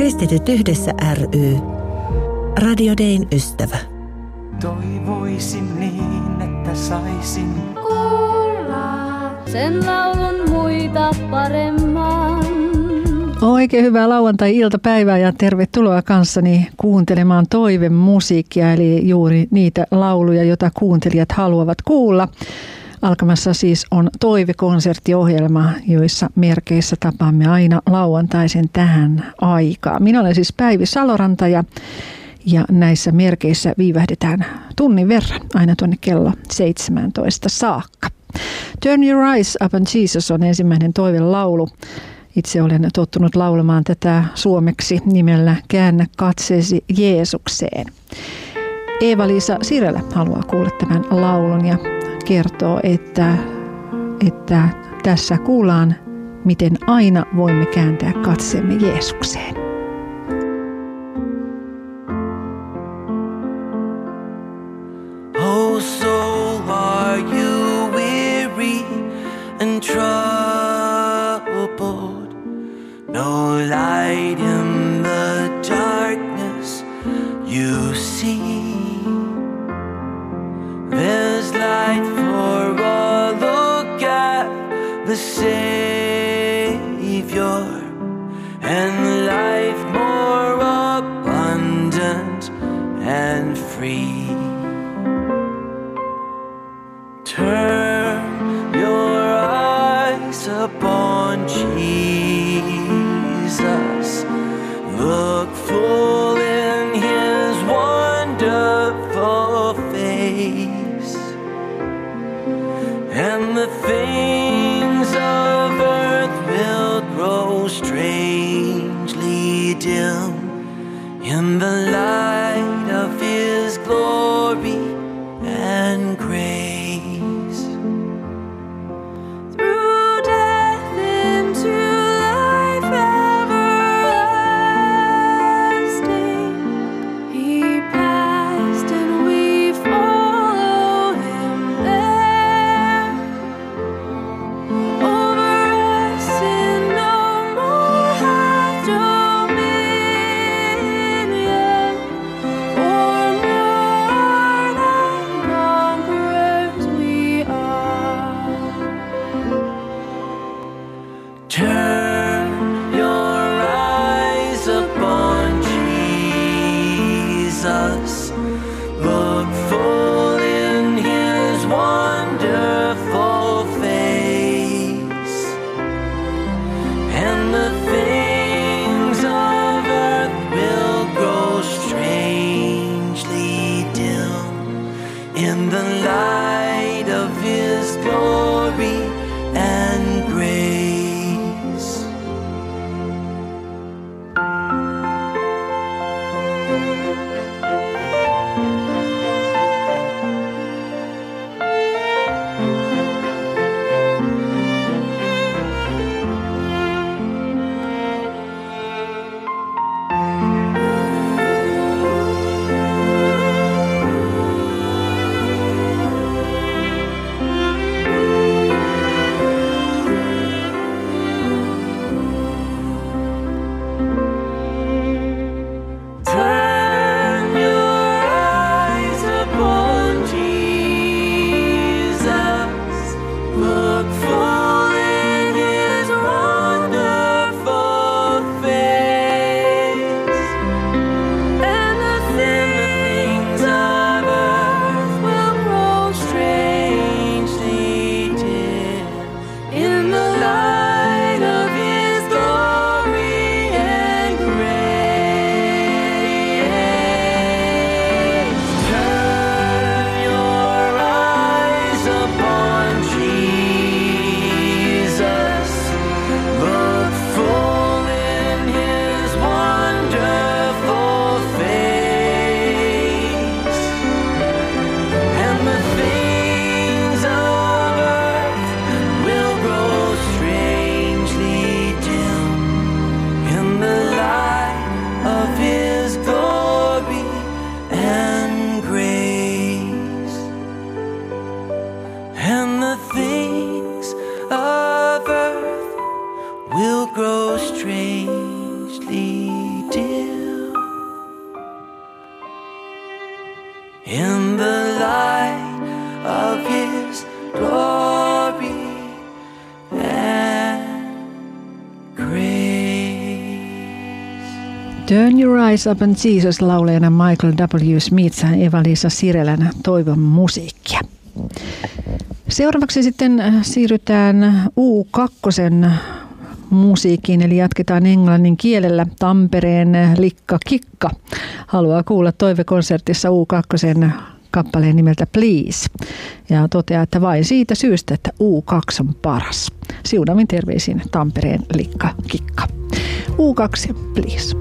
Kristityt yhdessä ry. Radio Dayn ystävä. Toivoisin niin, että saisin kuulla sen laulun muita paremman. Oikein hyvää lauantai-iltapäivää ja tervetuloa kanssani kuuntelemaan toivemusiikkia, eli juuri niitä lauluja, joita kuuntelijat haluavat kuulla. Alkamassa siis on toivekonserttiohjelma, joissa merkeissä tapaamme aina lauantaisin tähän aikaan. Minä olen siis Päivi Saloranta ja näissä merkeissä viivähdetään tunnin verran aina tuonne kello 17 saakka. Turn Your Eyes Upon Jesus on ensimmäinen toivelaulu. Itse olen tottunut laulamaan tätä suomeksi nimellä Käännä katseesi Jeesukseen. Eeva-Liisa Sirelä haluaa kuulla tämän laulun ja kertoo, että tässä kuullaan, miten aina voimme kääntää katseemme Jeesukseen. Oh soul, are you weary and troubled? No light in the darkness you see. There's light for all look at the Savior, and life more abundant and free. Turn your eyes upon Jesus. Look full in his wonderful face, and the things of earth will grow strangely dim in the light of his glory and grace. Dominion or Turn Your Eyes Upon Jesus -laulajana Michael W. Smith, Eva-Liisa Sirelän toivon musiikkia. Seuraavaksi sitten siirrytään U2 musiikkiin, eli jatketaan englannin kielellä. Tampereen Likka Kikka haluaa kuulla toivekonsertissa U2 kappaleen nimeltä Please ja toteaa, että vain siitä syystä, että U2 on paras. Siunavin terveisin Tampereen Likka Kikka. U2, Please.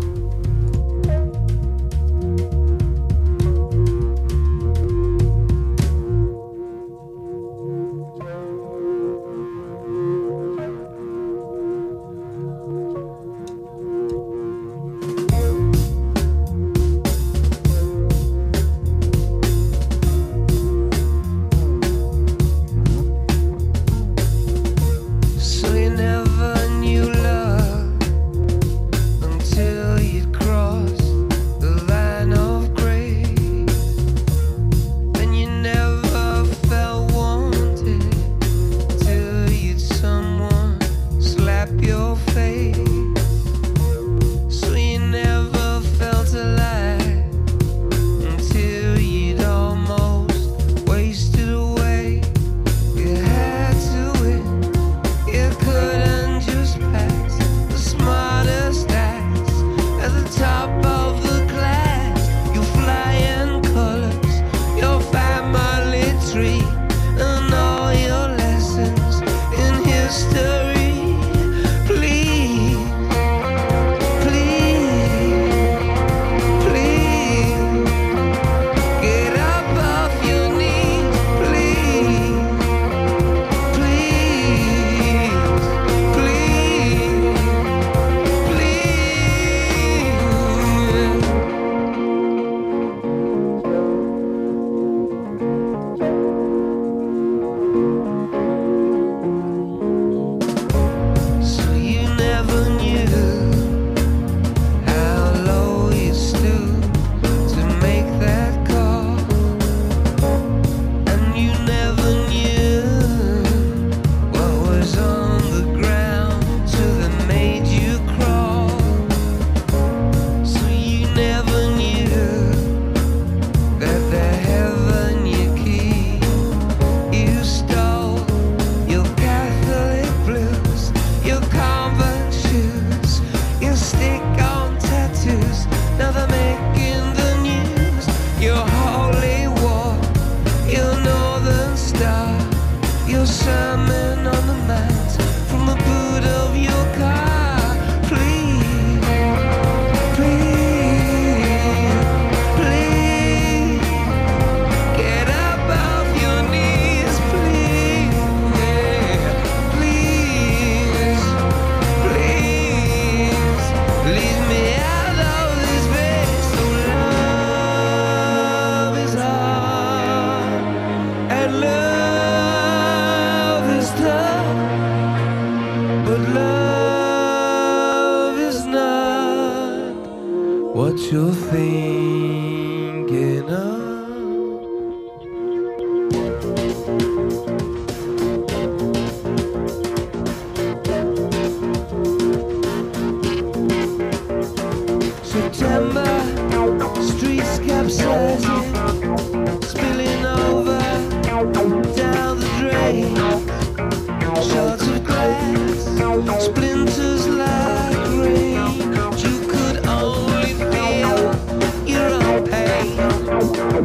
You could only feel your own pain.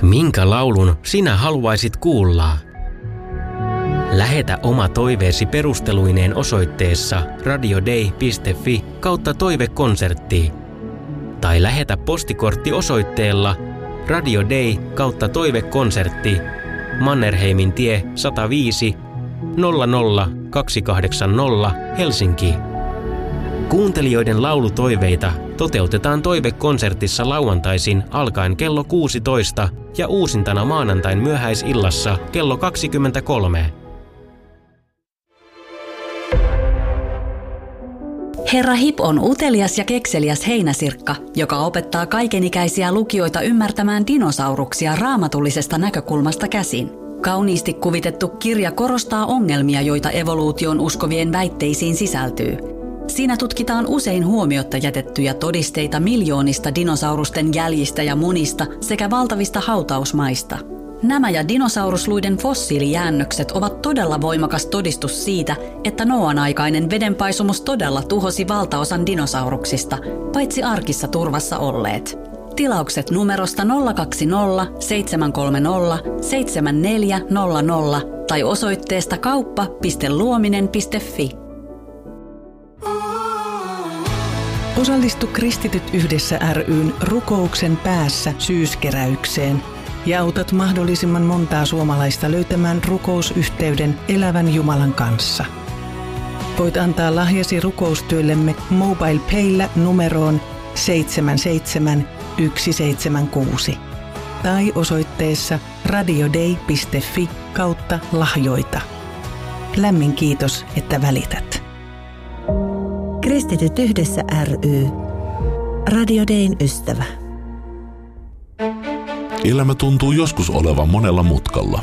Minkä laulun sinä haluaisit kuulla? Lähetä oma toiveesi perusteluineen osoitteessa radiodei.fi/toivekonsertti tai lähetä postikortti osoitteella radiodei/toivekonsertti Mannerheimin tie 105 00280 Helsinki. Kuuntelijoiden laulutoiveita toteutetaan toivekonsertissa lauantaisin alkaen kello 16 ja uusintana maanantain myöhäisillassa kello 23. Herra Hip on utelias ja kekseliäs heinäsirkka, joka opettaa kaikenikäisiä lukijoita ymmärtämään dinosauruksia raamatullisesta näkökulmasta käsin. Kauniisti kuvitettu kirja korostaa ongelmia, joita evoluution uskovien väitteisiin sisältyy. Siinä tutkitaan usein huomiotta jätettyjä todisteita miljoonista dinosaurusten jäljistä ja munista sekä valtavista hautausmaista. Nämä ja dinosaurusluiden fossiilijäännökset ovat todella voimakas todistus siitä, että Nooan aikainen vedenpaisumus todella tuhosi valtaosan dinosauruksista, paitsi arkissa turvassa olleet. Tilaukset numerosta 020 730 7400 tai osoitteesta kauppa.luominen.fi. Osallistu Kristityt yhdessä ry:n rukouksen päässä syyskeräykseen ja autat mahdollisimman montaa suomalaista löytämään rukousyhteyden elävän Jumalan kanssa. Voit antaa lahjasi rukoustyöllemme MobilePaylla numeroon 77176 tai osoitteessa radiodei.fi/lahjoita. Lämmin kiitos, että välität. Kristityt yhdessä ry. Radio Dein ystävä. Elämä tuntuu joskus olevan monella mutkalla.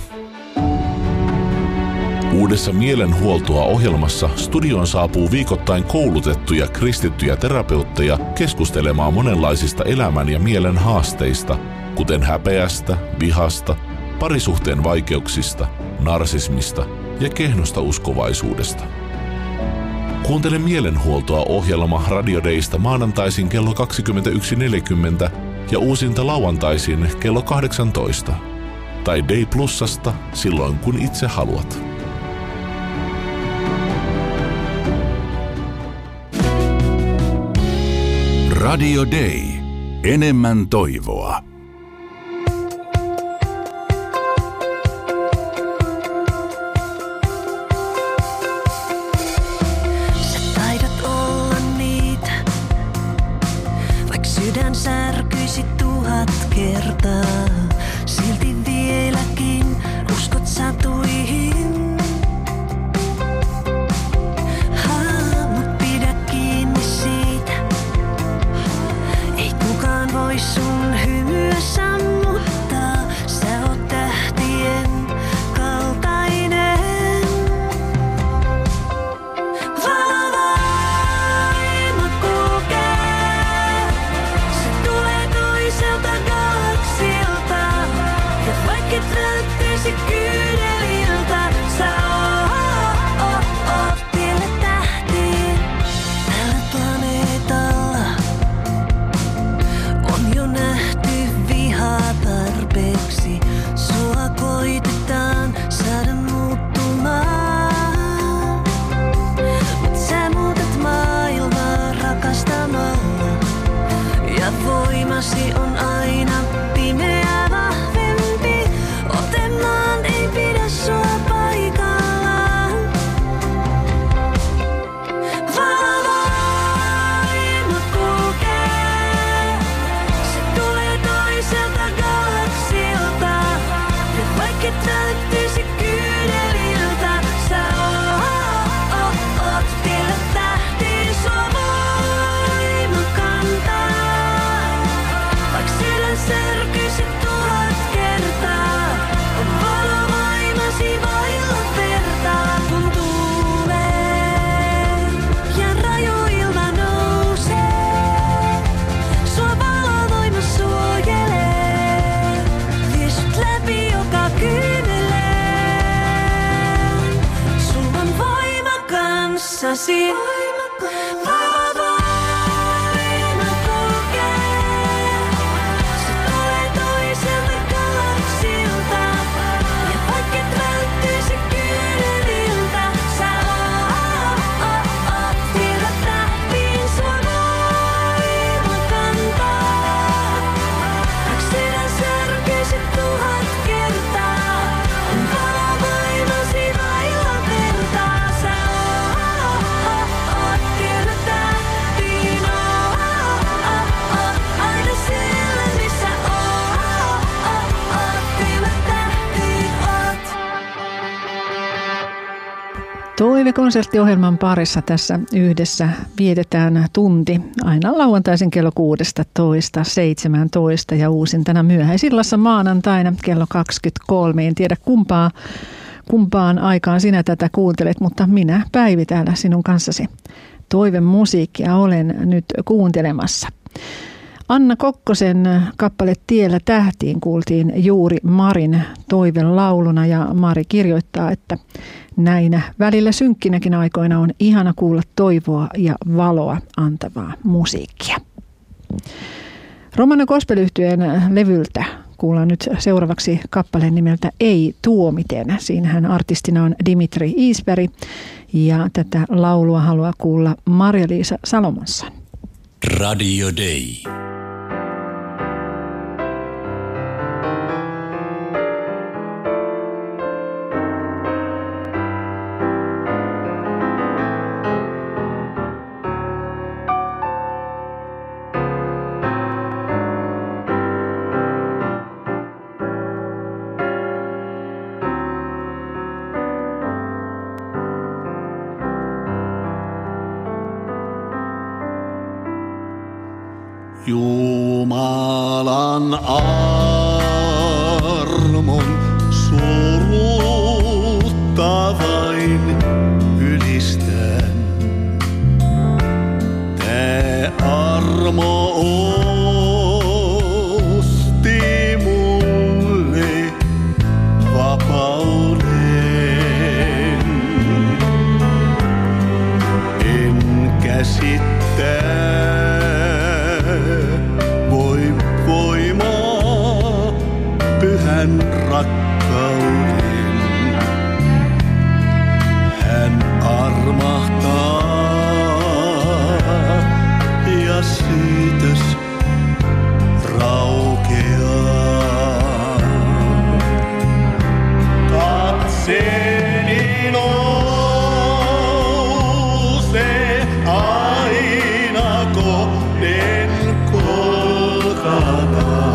Uudessa Mielenhuoltoa -ohjelmassa studioon saapuu viikoittain koulutettuja kristittyjä terapeutteja keskustelemaan monenlaisista elämän ja mielen haasteista, kuten häpeästä, vihasta, parisuhteen vaikeuksista, narsismista ja kehnosta uskovaisuudesta. Kuuntele Mielenhuoltoa -ohjelma Radio Deista maanantaisin kello 21.40 ja uusinta lauantaisin kello 18. Tai Day Plusasta silloin kun itse haluat. Radio Day. Enemmän toivoa. Sä taidat olla niitä, vaik sydän särkyisi 1000 kertaa. Silti vieläkin uskot satuihin. Mut pidä kiinni siitä. Ei kukaan voi sun hymyä sammuttaa. Sä oot tähtien kaltainen. Valovoima kulkee. Se tulee toiselta galaksilta. Ja vaikka et näyttäisi kyydeliltä, sä oot tielle tähtiin. Tällä planeetalla on jo nähty vihaa tarpeeksi. Sua koitetaan saada muuttumaan. Mut sä muutat maailmaa rakastamalla. Ja voimasi on aina pimeä vahvempi. Otemaan ei pidä sua paikallaan. Valovoima kulkee. Se tulee toiselta galaksilta. Ja vaikka et näyttäisi kyydeliltä, sä oot tiellä tähtiin. Sua voima kantaa. Vaik sydän särkyisi 1000 kertaa. On valovoimasi vailla vertaa. Kun tuulee ja raju ilma nousee, sua valovoima suojelee. Vie sut läpi joka kyyneleen. Sul on voima kanssasi. Valovoima kulkee. Se tulee toiselta galaksilta. Toivekonserttiohjelman parissa tässä yhdessä vietetään tunti aina lauantaisin kello 16-17 ja uusintana myöhäisillassa maanantaina kello 23. En tiedä kumpaan aikaan sinä tätä kuuntelet, mutta minä Päivi täällä sinun kanssasi toivemusiikkia olen nyt kuuntelemassa. Anna Kokkosen kappale Tiellä tähtiin kuultiin juuri Marin toivelauluna ja Mari kirjoittaa, että näinä välillä synkkinäkin aikoina on ihana kuulla toivoa ja valoa antavaa musiikkia. Romano Gospel-yhtyeen levyltä kuullaan nyt seuraavaksi kappaleen nimeltä Ei tuomiten. Siinähän artistina on Dimitri Iisberg ja tätä laulua haluaa kuulla Marja-Liisa Salomonson. Radio Day. Jumalan armon surutta vain ylistän. Tää armo osti mulle vapauden. En käsittää pyhän rakkauden. Hän armahtaa ja syytös raukeaa. Katseeni nousee aina kohden Golgataa.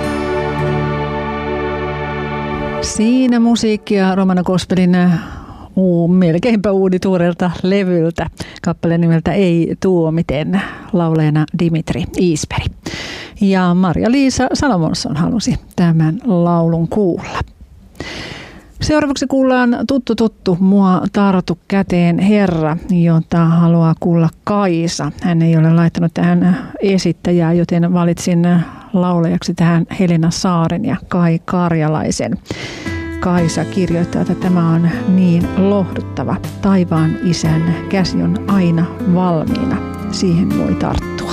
Siinä musiikkia Romano Gospelin melkeinpä uudituureelta levyltä. Kappale nimeltä Ei tuomiten, laulajana Dimitri Iisperi. Ja Maria-Liisa Salomonsson halusi tämän laulun kuulla. Seuraavaksi kuullaan tuttu Mua tartu käteen Herra, jota haluaa kuulla Kaisa. Hän ei ole laittanut tähän esittäjää, joten valitsin laulajaksi tähän Helena Saaren ja Kai Karjalaisen. Kaisa kirjoittaa, että tämä on niin lohduttava. Taivaan Isän käsi on aina valmiina. Siihen voi tarttua.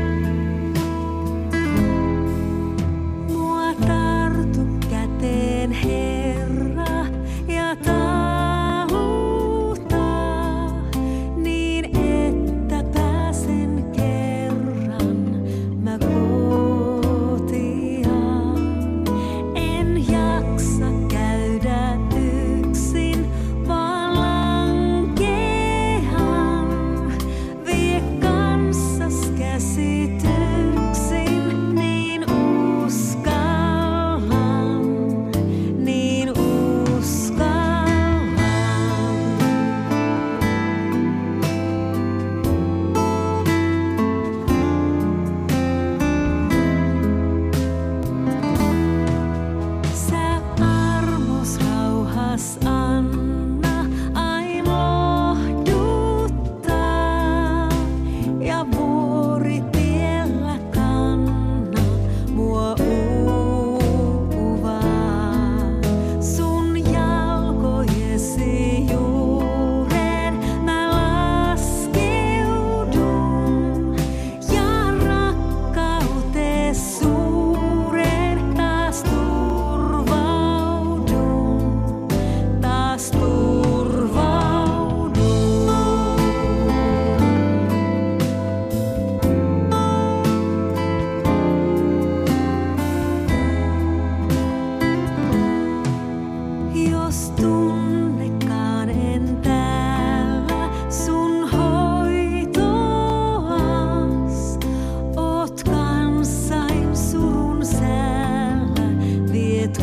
Mua tartu käteen Herra ja taluta niin, että pääsen kerran mä kotiin. En jaksa käydä yksin, vaan lankean. Vie kanssas käsityksin, niin uskallan, niin uskallan. Sä armos rauhas anna ain lohduttaa ja vuoritiellä kanna mua uuvaa. Sun jalkojesi juureen mä laskeudun ja rakkautes suureen taas turvaudun, taas turvaudun. Jos tunnekaan en täällä sun hoitoas, oot kansain surun säällä, viet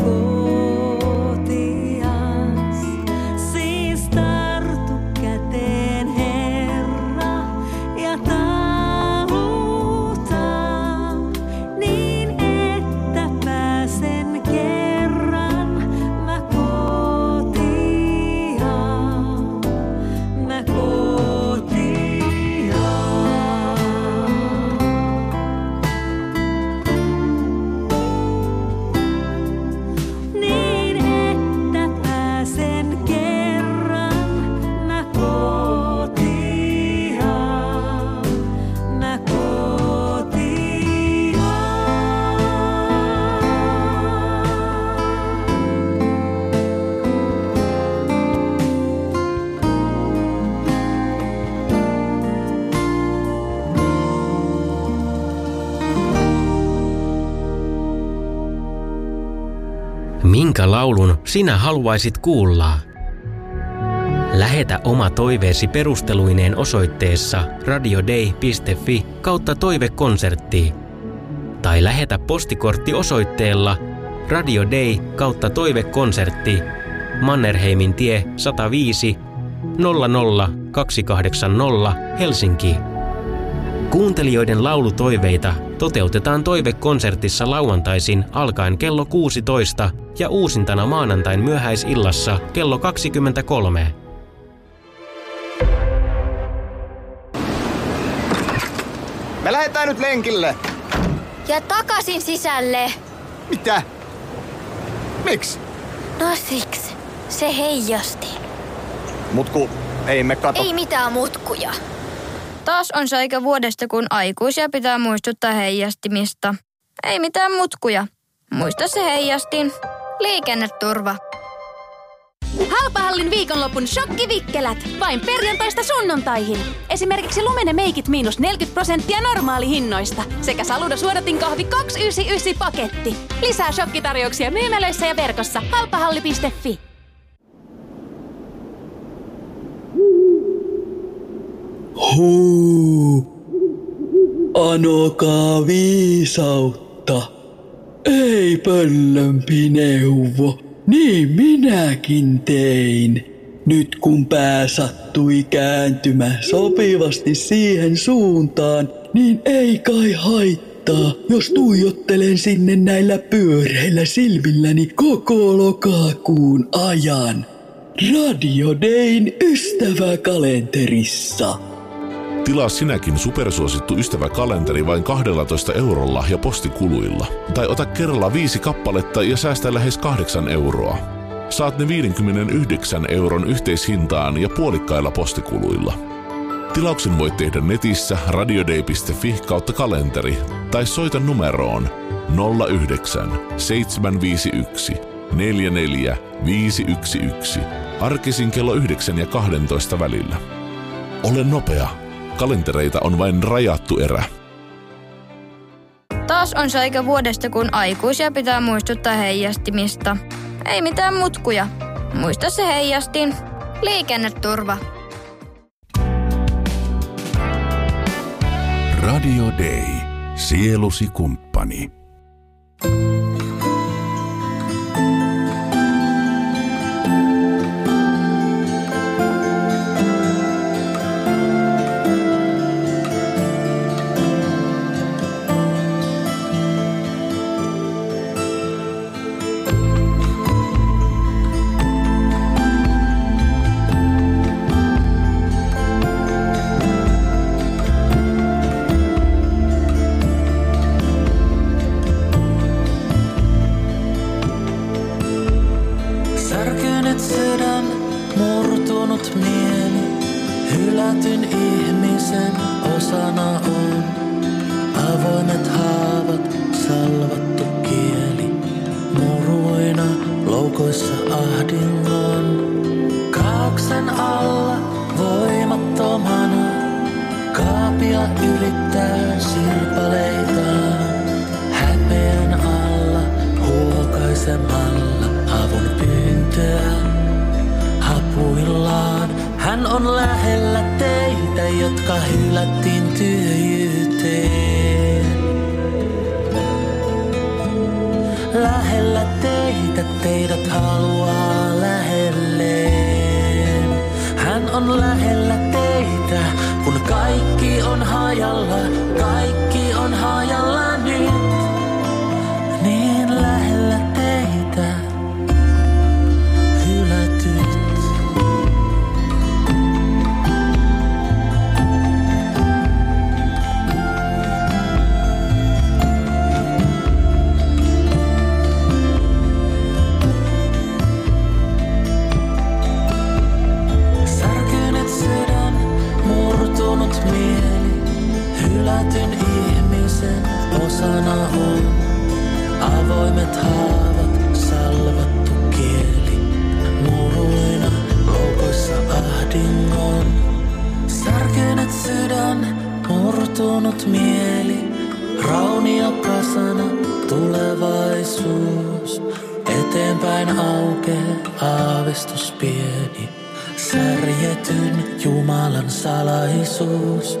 kotias. Siis tartu käteen Herra ja taluta niin, että pääsen kerran mä kotiin, mä kotiin. Niin, että pääsen kerran mä kotiin, mä kotiin. Minkä laulun sinä haluaisit kuulla? Lähetä oma toiveesi perusteluineen osoitteessa radiodei.fi/toivekonsertti tai lähetä postikortti osoitteella Radio Day /toivekonsertti Mannerheimin tie 105 00280 Helsinki. Kuuntelijoiden laulutoiveita toteutetaan toivekonsertissa lauantaisin alkaen kello 16 ja uusintana maanantain myöhäisillassa kello 23. Me lähdetään nyt lenkille. Ja takaisin sisälle. Mitä? Miksi? No siksi. Se heijasti. Mutku, ei me kato. Ei mitään mutkuja. Taas on se aika vuodesta, kun aikuisia pitää muistuttaa heijastimista. Ei mitään mutkuja. Muista se heijastin. Liikenneturva. Halpahallin viikonlopun shokkivikkelät. Vain perjantaista sunnuntaihin. Esimerkiksi lumenemeikit -40% normaalihinnoista. Sekä Saluda suodatinkahvi 299 paketti. Lisää shokkitarjouksia myymälöissä ja verkossa. Halpahalli.fi. Anokaa viisautta. Ei pöllömpi neuvo. Niin minäkin tein. Nyt kun pää sattui kääntymään sopivasti siihen suuntaan, niin ei kai haittaa, jos tuijottelen sinne näillä pyöreillä silmilläni koko lokakuun ajan. Radio Dayn ystäväkalenterissa. Tilaa sinäkin supersuosittu ystäväkalenteri vain 12 eurolla ja postikuluilla. Tai ota kerralla 5 kappaletta ja säästä lähes 8 euroa. Saat ne 59 euron yhteishintaan ja puolikkailla postikuluilla. Tilauksen voit tehdä netissä radioday.fi/kalenteri tai soita numeroon 09 751 44 511 arkisin kello 9 ja 12 välillä. Ole nopea. Kalentereita on vain rajattu erä. Taas on se aika vuodesta, kun aikuisia pitää muistuttaa heijastimista. Ei mitään mutkuja. Muista se heijastin. Liikenneturva. Radio Day. Sielusi kumppani. Hän on lähellä teitä, jotka hylättiin tyhjyyteen. Lähellä teitä, teidät haluaa lähelleen. Hän on lähellä teitä, kun kaikki on hajalla, kaikki on hajalla nyt. Niin lähellä teitä, hylätyt. Hylätyn ihmisen osana on avoimet haavat, salvattu kieli. Muruina loukoissa ahdingon. Särkynyt sydän, murtunut mieli. Rauniokasana tulevaisuus. Eteenpäin aukee aavistus pieni. Särjetyn Jumalan salaisuus.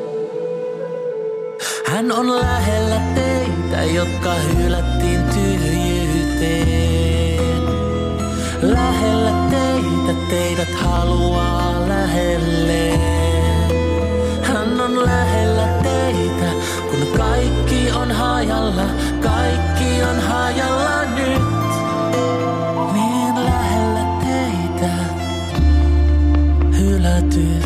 Hän on lähellä teitä, jotka hylättiin tyhjyyteen. Lähellä teitä, teidät haluaa lähelleen. Hän on lähellä teitä, kun kaikki on hajalla, kaikki on hajalla nyt. Niin lähellä teitä, hylätyt.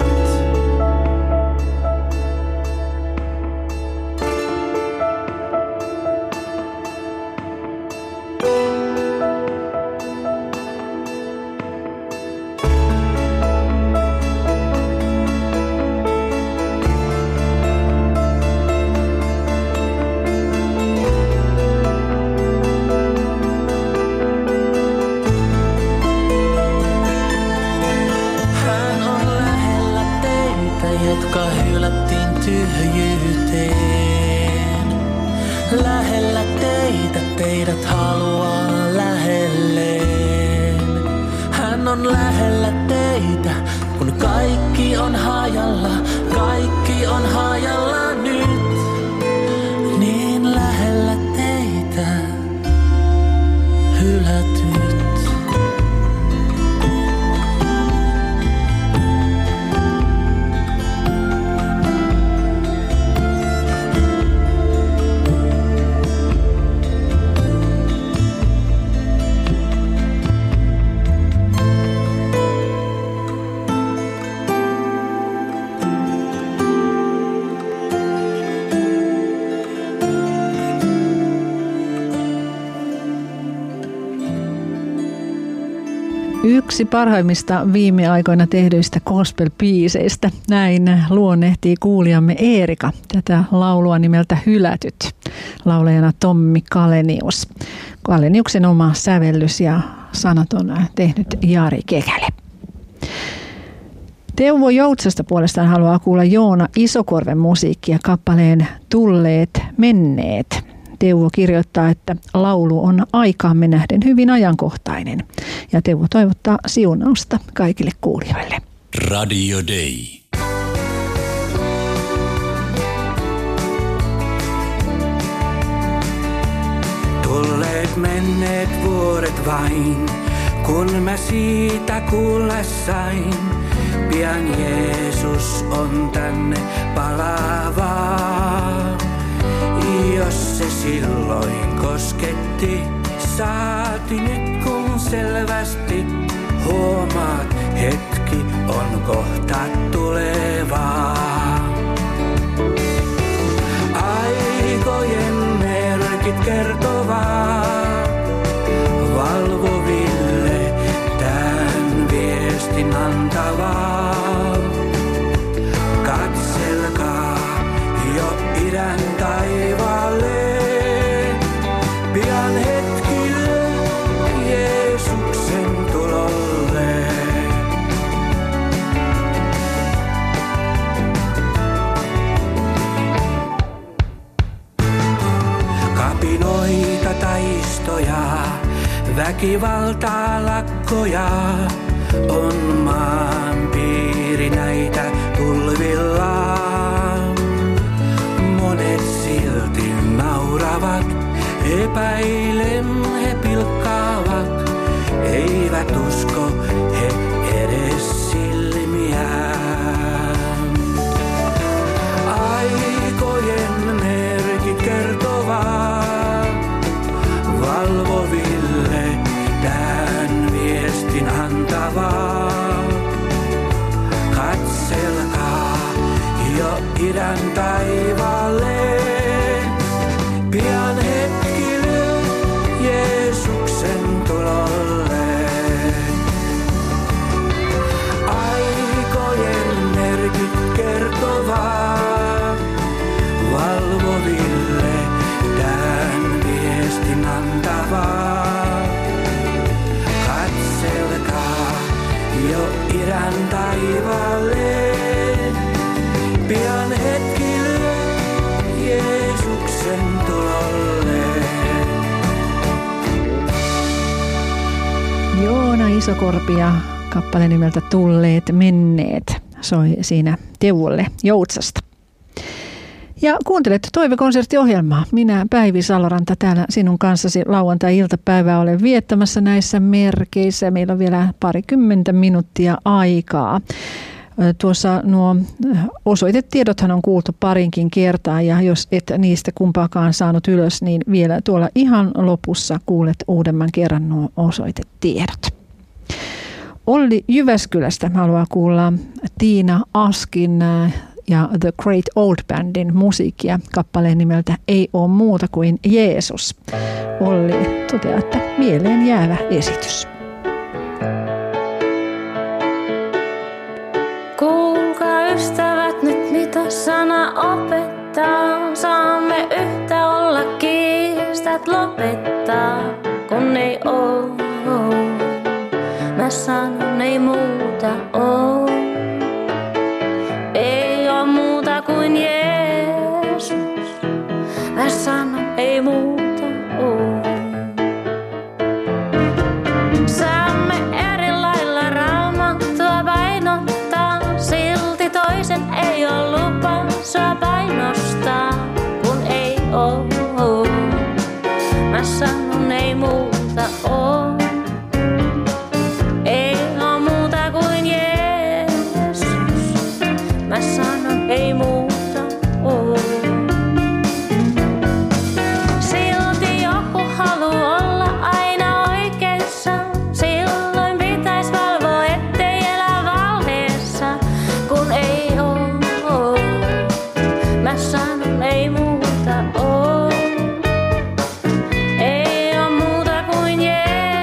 Jotka hylättiin tyhjyyteen. Lähellä teitä, teidät haluaa lähelleen. Hän on lähellä teitä, kun kaikki on hajalla, kaikki on hajalla nyt. Niin lähellä teitä, hylätyt. Yksi parhaimmista viime aikoina tehdyistä gospel-biiseistä. Näin luonnehtii kuulijamme Eerika tätä laulua nimeltä Hylätyt. Laulajana Tommi Kalenius. Kaleniuksen oma sävellys ja sanat on tehnyt Jari Kekälä. Teuvo Joutsasta puolestaan haluaa kuulla Joona Isokorven musiikkia kappaleen Tulleet menneet. Teuvo kirjoittaa, että laulu on aikaamme nähden hyvin ajankohtainen. Ja Teuvo toivottaa siunausta kaikille kuulijoille. Radio Day. Tulleet menneet vuodet vain, kun mä siitä kuulla sain. Pian Jeesus on tänne palavaa. Jos se silloin kosketti, saati nyt kun selvästi huomaat, hetki on kohta tulevaa. Aikojen merkit kertovaa valvoville tän viestin antavaa. Katselkaa jo idän taivaalle, pian hetkille Jeesuksen tulolle. Kapinoita, taistoja, väkivaltaa, lakkoja, on maan piiri näitä tulvillaan. Monet silti nauravat, epäilen he pilkkaavat, eivät usko he edes silmiään. Aikojen merkit kertovat valvoville tän viestin antavaa. Katselkaa jo idän taivaalle, pian hetkille Jeesuksen tulolle. Aikojen merkit kertovat valvoville tän viestin antavaa. Katselkaa jo idän taivaalle, pian hetkille Jeesuksen tulolle. Joona Isokorpi ja kappale nimeltä Tulleet menneet soi siinä Teuvolle Joutsasta. Ja kuuntelet Toivekonserttiohjelmaa. Minä Päivi Saloranta täällä sinun kanssasi lauantai-iltapäivää olen viettämässä näissä merkeissä. Meillä on vielä 20 minuuttia aikaa. Tuossa nuo osoitetiedothan on kuultu parinkin kertaa ja jos et niistä kumpaakaan saanut ylös, niin vielä tuolla ihan lopussa kuulet uudemman kerran nuo osoitetiedot. Olli Jyväskylästä haluaa kuulla Tiina Askin ja The Great Old Bandin musiikkia kappaleen nimeltä Ei oo muuta kuin Jeesus. Olli toteaa, että mieleen jäävä esitys. Kuulkaa ystävät nyt mitä sana opettaa. Saamme yhtä olla kiistat lopettaa. Kun ei oo, mä sanon ei muuta oo. Ei oo muuta kuin Jeesus. Mä sanon ei muuta oo. Saamme eri lailla raamattua painottaa. Silti toisen ei oo lupa sua painostaa. Kun ei oo, mä sanon ei muuta oo. Ei oo muuta kuin Jeesus. Mä sanon ei muuta oo. Silti joku haluu olla aina oikeassa. Silloin pitäis valvoa ettei elä valheessa. Kun ei oo, mä sanon ei muuta oo. Ei oo muuta kuin Jeesus.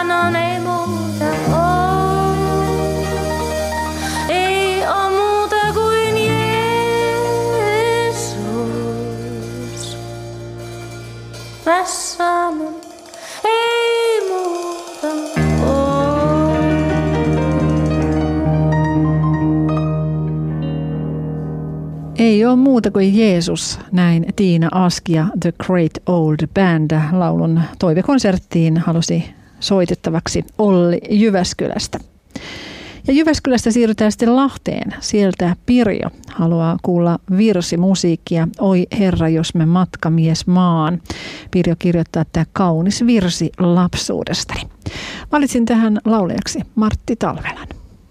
sanon ei muuta oo. Ei oo muuta kuin Jeesus. Mä sanon ei muuta oo. Ei ole muuta kuin Jeesus, näin Tiina Aski ja The Great Old Band. Laulun toivekonserttiin halusi soitettavaksi Olli Jyväskylästä. Ja Jyväskylästä siirrytään sitten Lahteen. Sieltä Pirjo haluaa kuulla virsimusiikkia. Oi Herra, jos me matkamies maan. Pirjo kirjoittaa, että kaunis virsi lapsuudestani. Valitsin tähän laulajaksi Martti Talvelan.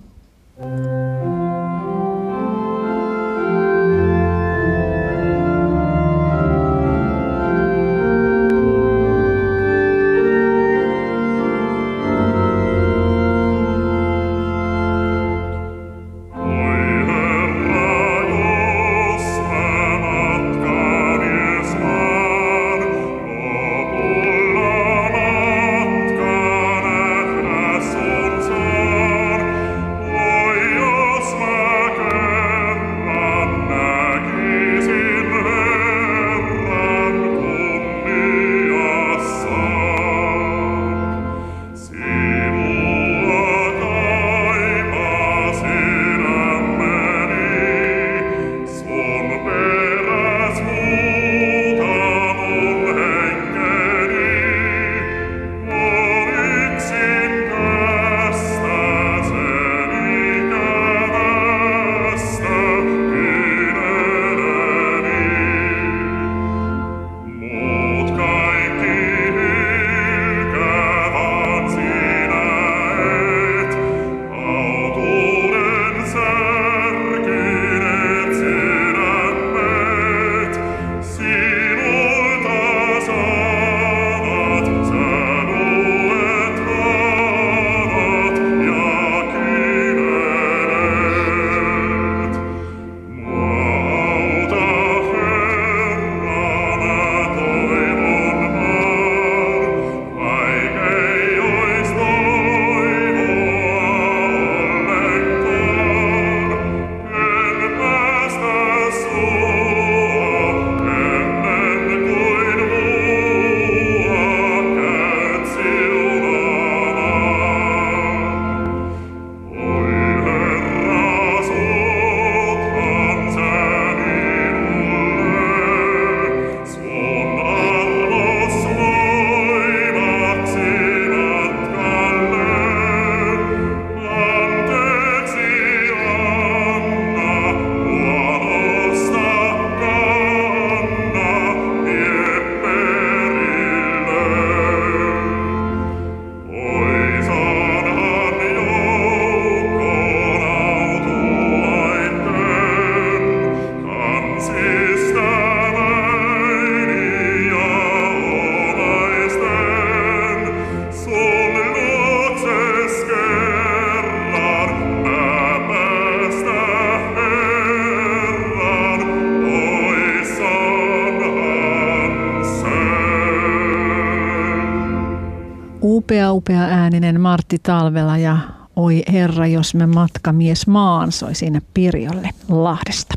Upea ääninen Martti Talvela ja Oi Herra, jos me matkamies maan soi siinä Pirjolle Lahdesta.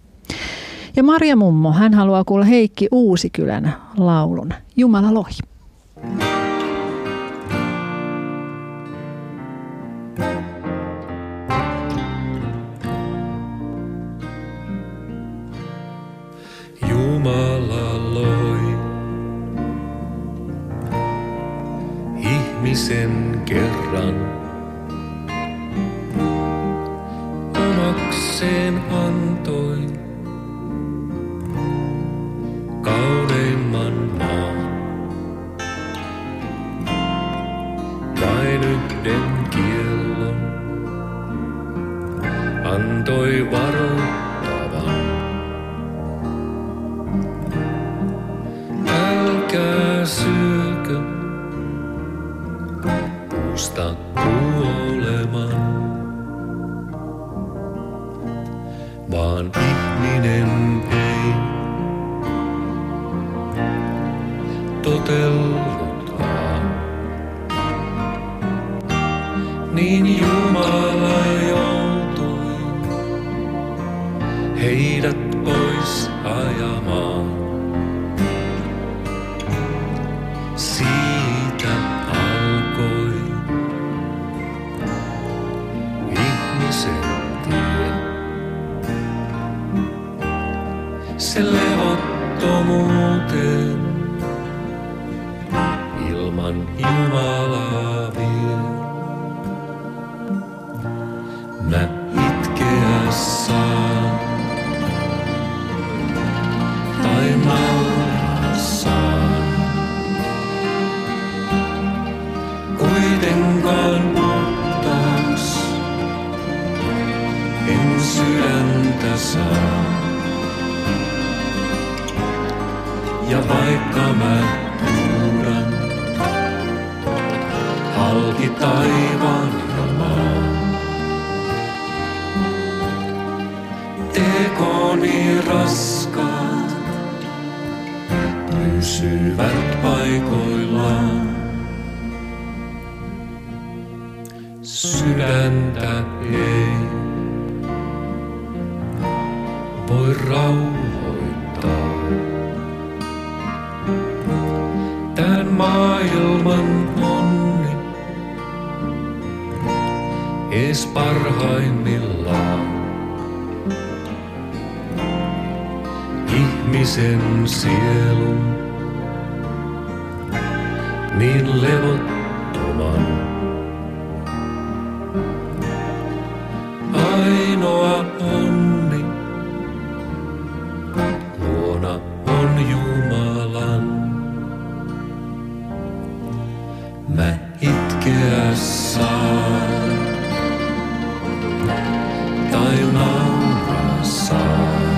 Ja Marja mummo, hän haluaa kuulla Heikki Uusikylän laulun Jumala lohi. Jumala loi ihmisen kerran. Omakseen antoi kauneimman maan. Vain yhden kiellon antoi varoittavan. Älkää syökö puusta kuoleman. Vaan ihminen ei totellutkaan. niin Jumala joutui heidät pois ajamaan. Siitä alkoi ihmisen tie. Se levottomuuteen ilman Jumalaa vie. Mä itkeä saan tai nauraa saan. Kuitenkaan puhtaaks en sydäntä saa. Ja vaikka mä huudan halki taivaan ja maan, tekoni raskaat pysyvät paikoillaan. Sydäntä ei voi rauhoittaa. Tän maailman onni ees parhaimmillaan. Ihmisen sielun niin levottoman. Ainoa onni luona on Jumalan. Mä itkeä saan tai nauraa saan.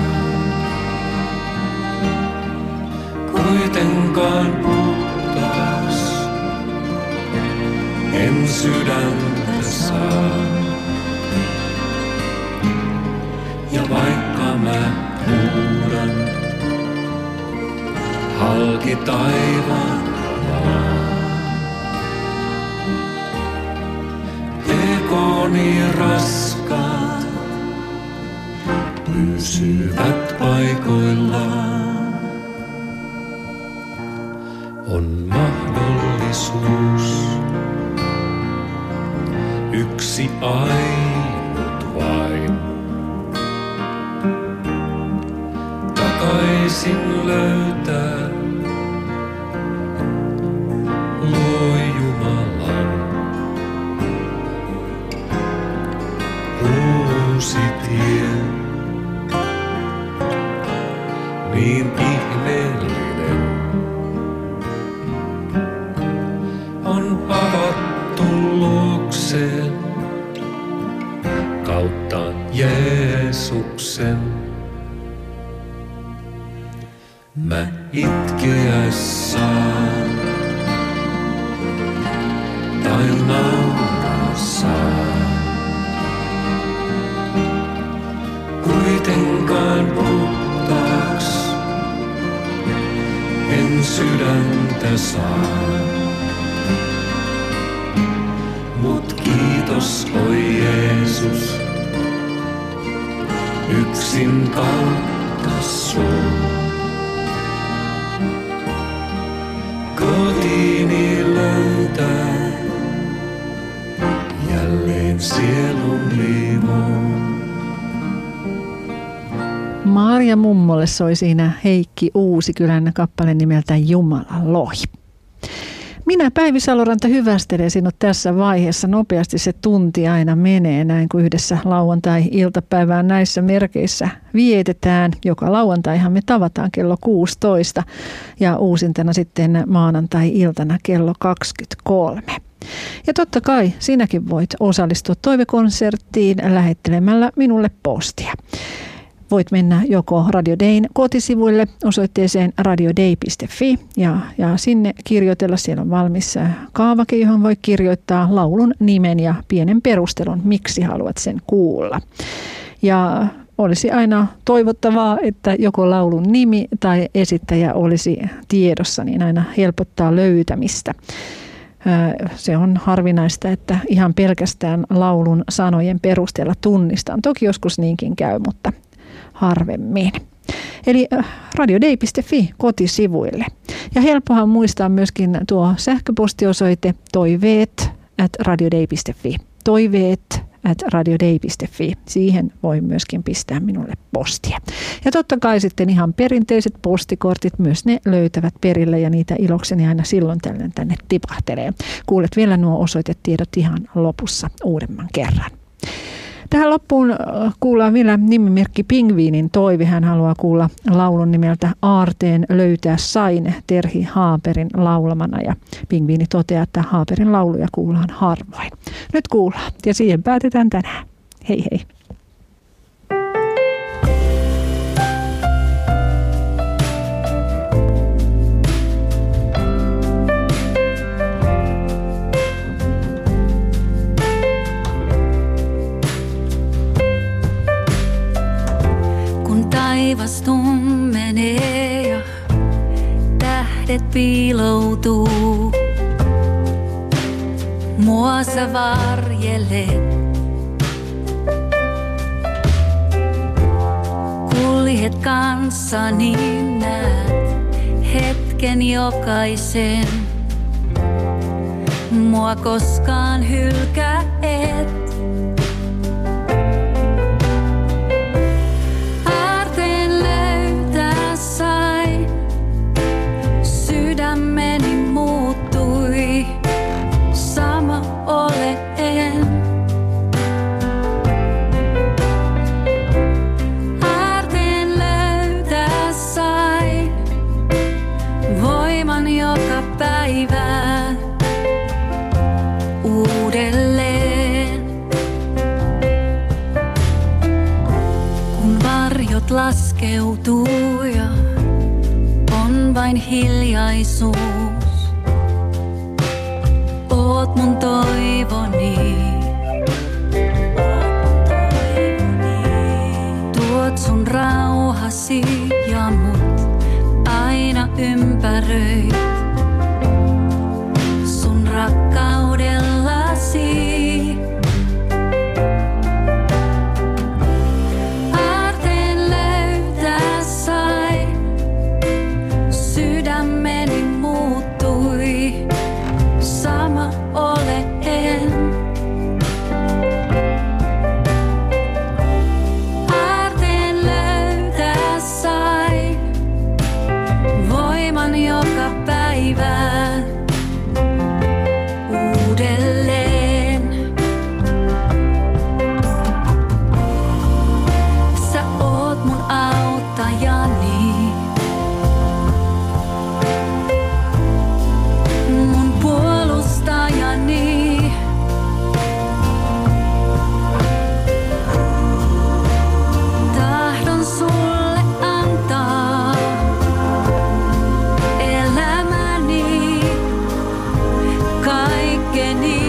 Kuitenkaan puhtaas en sydäntä saa. Ja vaikka mä huudan halki taivaan maan, tekoni raskaat pysyvät paikoillaan. On mahdollisuus yksi ainut vain. Takaisin löytää luo Jumalan. Uusi tie, niin ihmeellinen, on avattu luokseen kautta Jeesuksen. Mä itkeä saan tai nauraa saan. Kuitenkaan puhtaaks en sydäntä saa. Mut kiitos oi Jeesus, yksin kautta sun. Kotiini löytää jälleen sielun liimoon. Marja Mummolle soi siinä Heikki Uusikylän kappale nimeltä Jumalan lohi. Minä Päivi Saloranta hyvästelen sinut tässä vaiheessa. Nopeasti se tunti aina menee näin, kun yhdessä lauantai-iltapäivään näissä merkeissä vietetään. Joka lauantaihan me tavataan kello 16 ja uusintana sitten maanantai-iltana kello 23. Ja totta kai sinäkin voit osallistua toivekonserttiin lähettelemällä minulle postia. Voit mennä joko Radio Dayn kotisivuille osoitteeseen radiodei.fi ja sinne kirjoitella. Siellä on valmis kaavake, johon voi kirjoittaa laulun nimen ja pienen perustelun, miksi haluat sen kuulla. Ja olisi aina toivottavaa, että joko laulun nimi tai esittäjä olisi tiedossa, niin aina helpottaa löytämistä. Se on harvinaista, että ihan pelkästään laulun sanojen perusteella tunnistan. Toki joskus niinkin käy, mutta harvemmin. Eli radiodei.fi kotisivuille. Ja helppohan muistaa myöskin tuo sähköpostiosoite toiveet@radiodei.fi. Toiveet@radiodei.fi. Siihen voi myöskin pistää minulle postia. Ja totta kai sitten ihan perinteiset postikortit, myös ne löytävät perille ja niitä ilokseni aina silloin tällöin tänne tipahtelee. Kuulet vielä nuo osoitetiedot ihan lopussa uudemman kerran. Tähän loppuun kuullaan vielä nimimerkki Pingviinin toive. Hän haluaa kuulla laulun nimeltä Aarteen löytää sain Terhi Haaperin laulamana. Ja Pingviini toteaa, että Haaperin lauluja kuullaan harvoin. Nyt kuullaan ja siihen päätetään tänään. Hei hei. Taivas tummenee ja tähdet piiloutuu. Mua sä varjelet. Kuljet kanssani, näet hetken jokaisen. Mua koskaan hylkää et. Sydämeni muuttui, sama olen. Aarteen löytää sain, voiman joka päivä uudelleen. Kun varjot laskeutuu ja on vain hiljaisuus. Oot mun toivoni. Tuot sun rauhasi ja mut aina ympäröit. Sun rakkaudellasi. Sydämeni muuttui, sama olen. Aarteen löytää sain, voiman joka päivä uudelleen. Sä oot mun auttajani. Tahdon sulle antaa elämäni, kaikkeni.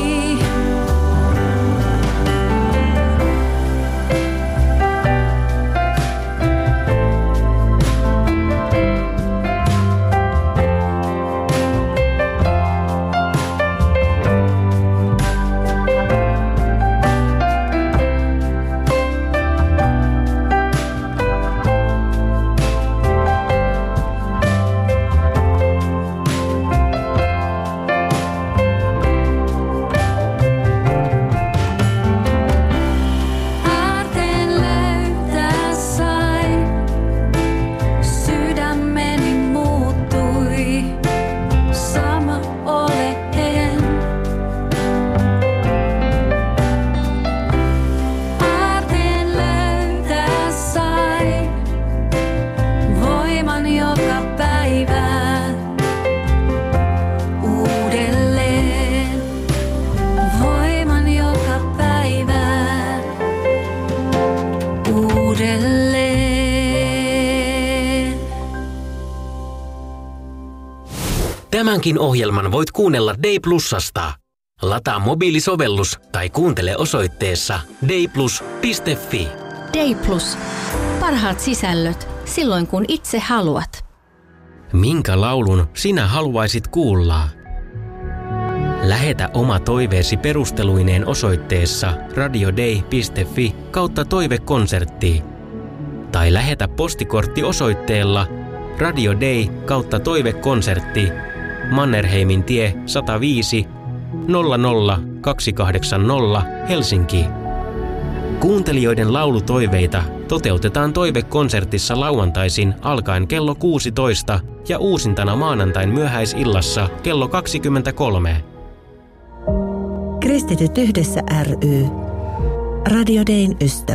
Tämänkin ohjelman voit kuunnella Day Plusasta. Lataa mobiilisovellus tai kuuntele osoitteessa dayplus.fi. Day Plus. Parhaat sisällöt silloin kun itse haluat. Minkä laulun sinä haluaisit kuulla? Lähetä oma toiveesi perusteluineen osoitteessa radiodei.fi/toivekonsertti tai lähetä postikortti osoitteella Radio Day /toivekonsertti Mannerheimin tie 105 00280 Helsinki. Kuuntelijoiden laulutoiveita toteutetaan toivekonsertissa lauantaisin alkaen kello 16 ja uusintana maanantain myöhäisillassa kello 23. Kristityt yhdessä ry. Radio Dayn ystävä.